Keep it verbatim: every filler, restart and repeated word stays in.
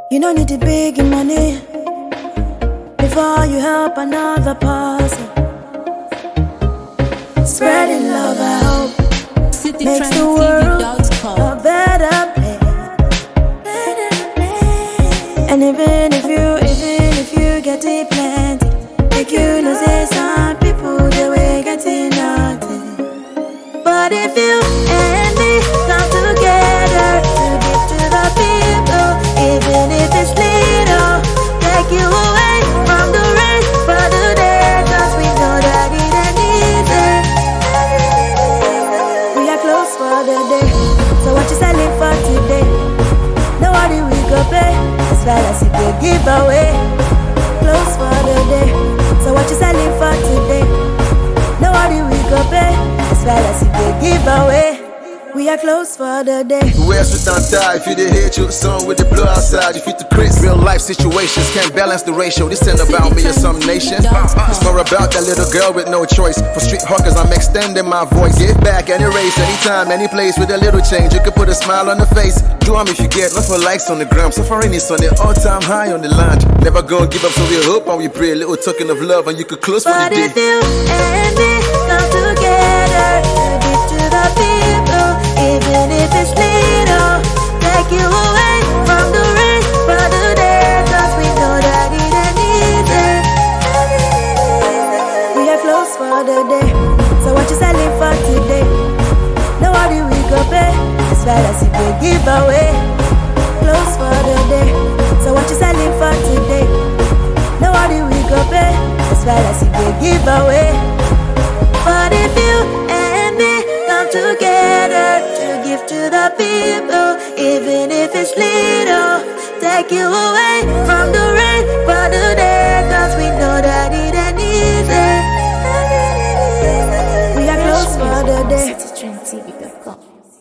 You don't need the big money before you help another person. Spreading love, I hope, makes the world a better place. And even if you, even if you get it plenty, like you know say some people they will get it nothing. But if you and me come together to give to the people, even if it's little, take you away from the rain for the day, cause we know that it ain't easy. We are close for the day, so what you selling for today? Nobody we go pay, as well as if you give away. Close for the day, so what you selling for today? Nobody we go pay, as well as if you give away. We are close for the day. Who else would not die if you did hit you a song with the blood outside? You fit the Chris. Real life situations can't balance the ratio. This ain't about me or some nation. It's more about that little girl with no choice. For street hawkers, I'm extending my voice. Give back any race, anytime, any place with a little change. You can put a smile on the face. Do them if you get love for likes on the gram. Suffering is on the all-time high on the line. Never gonna give up, so we hope and we pray. A little token of love and you could close for the day. But if you and me come together to give to the people, even if it's little, take you away from the rain for the day, cause we know that it ain't easy. We are close for the day, so what you selling for today? Nobody we go pay, as well as if we give away. Close for the day, so what you selling for today? Nobody we go pay, as well as if we give away. But if you and me come together to give to the people, even if it's little, take you away from the rain for the day, cause we know that it ain't easy. We are close for the day. City Trend T V dot com